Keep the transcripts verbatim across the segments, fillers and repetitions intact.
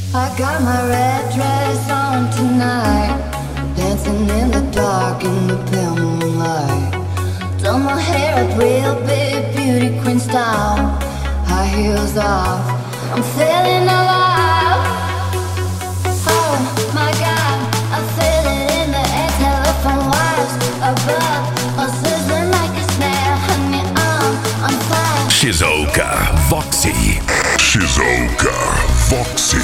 I got my red dress on tonight, dancing in the dark in the pale moonlight. Done my hair up real big, beauty queen style, high heels off, I'm feeling alive. Oh my God, I feel it in the air, telephone wires above, all sizzling like a snare. Honey, I'm on fire. Shizuoka Voxy. Shizuoka Voxy.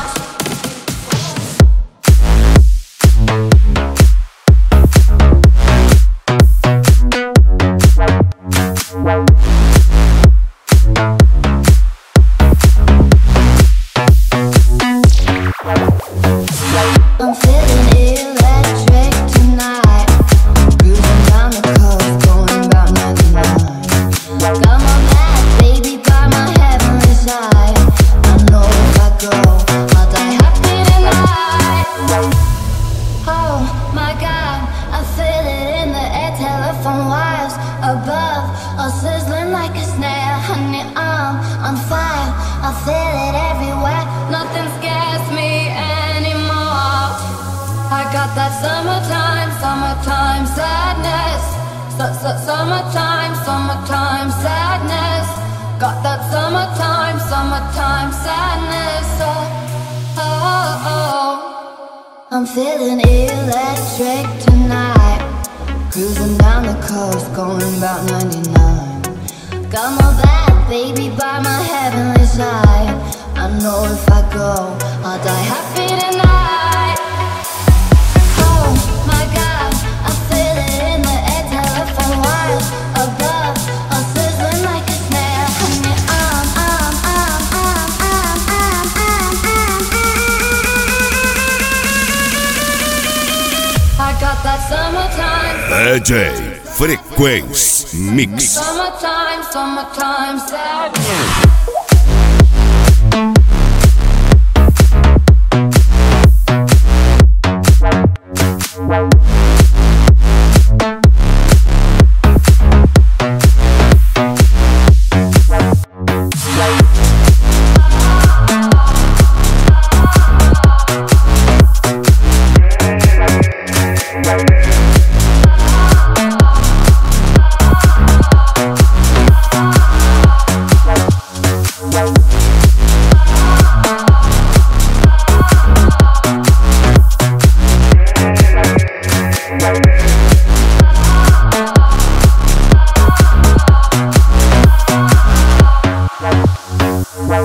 I'm feeling electric tonight, cruising down the coast, going about ninety-nine. Got my bad baby by my heavenly side. I know if I go, I'll die happy tonight. Oh my God, I feel it in the air, telephone wires above, all sizzling like a snare. Honey, I'm on fire, I feel it everywhere, nothing scares me anymore. I got that summertime, summertime sadness. Su- su- Summertime, summertime sadness. Got that summertime, summertime sadness. Oh, oh, oh. I'm feeling electric tonight, cruising down the coast, going about ninety-nine. Got my bad baby by my heavenly side. I know if I go, I'll die happy tonight. Oh my God, I feel it in the air, telephone wires above, all sizzling like a snare. Honey, I'm, I'm, I'm, I'm, I'm, I'm, I'm, I'm, I'm. I got that summertime. D J Frequency Mix. Summertime, summertime sadness.